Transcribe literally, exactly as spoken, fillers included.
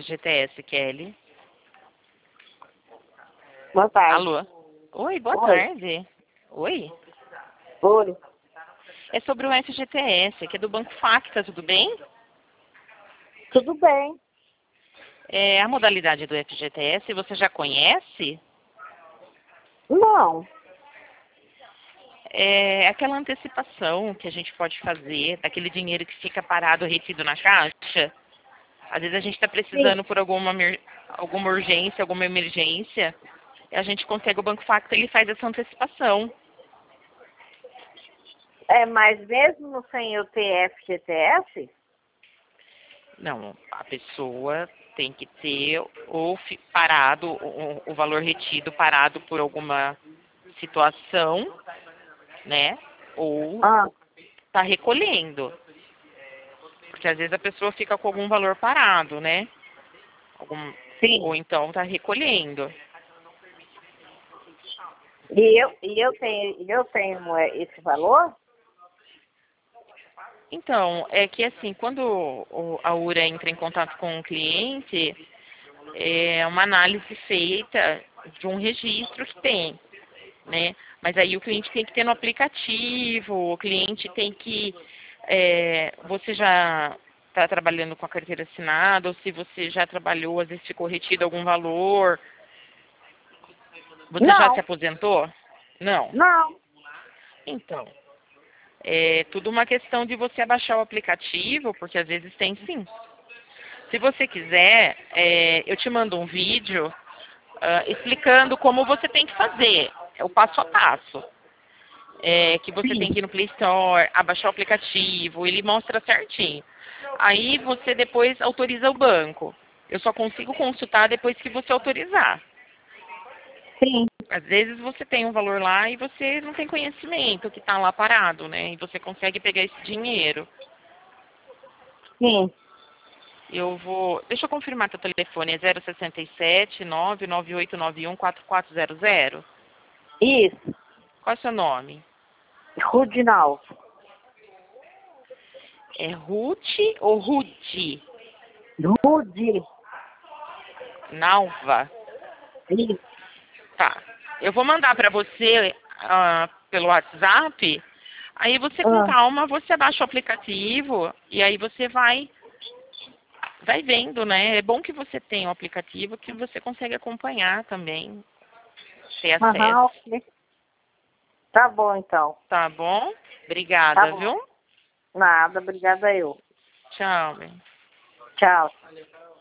G T S, Kelly? Boa tarde. Alô? Oi, boa Oi. tarde. Oi? Oi. É sobre o F G T S, que é do Banco Facta, tudo bem? Tudo bem? É, a modalidade do F G T S você já conhece? Não. É aquela antecipação que a gente pode fazer daquele dinheiro que fica parado, retido na caixa. Às vezes a gente está Sim. precisando por alguma, mer- alguma urgência, alguma emergência, e a gente consegue, o Banco Facta, ele faz essa antecipação. É, mas mesmo sem eu ter F G T S? Não, a pessoa tem que ter ou fi- parado, o, o valor retido parado por alguma situação, né? Ou Ah, está recolhendo. Porque às vezes a pessoa fica com algum valor parado, né? Algum, sim. ou então está recolhendo. E eu, e eu tenho, e eu tenho é, esse valor? Então, é que assim, quando o- a U R A entra em contato com o cliente, é uma análise feita de um registro que tem, né? Mas aí o cliente tem que ter no aplicativo, o cliente tem que... é, você já está trabalhando com a carteira assinada, ou se você já trabalhou, às vezes ficou retido algum valor. Você já se Não. aposentou? Não. Não. Então, é tudo uma questão de você abaixar o aplicativo, porque às vezes tem sim. Se você quiser, é, eu te mando um vídeo ah, explicando como você tem que fazer. É o passo a passo. É, que você Sim. tem que ir no Play Store, abaixar o aplicativo, ele mostra certinho. Aí você depois autoriza o banco. Eu só consigo consultar depois que você autorizar. Sim. Às vezes você tem um valor lá e você não tem conhecimento que está lá parado, né? E você consegue pegar esse dinheiro. Sim. Eu vou... Deixa eu confirmar teu telefone. É zero sessenta e sete, nove nove oito nove um, quatro quatro zero zero? Isso. Qual é o seu nome? Rudinal. É Ruth ou Rudi? Rudi. Nalva? Isso. Tá. Eu vou mandar para você ah, pelo WhatsApp. Aí você com Ah, calma, você abaixa o aplicativo e aí você vai vai vendo, né? É bom que você tenha o aplicativo que você consegue acompanhar também, ter acesso. aham, ok. Tá bom, então. Tá bom? Tá Obrigada, bom. viu? Nada, obrigada eu. Tchau, bem. Tchau.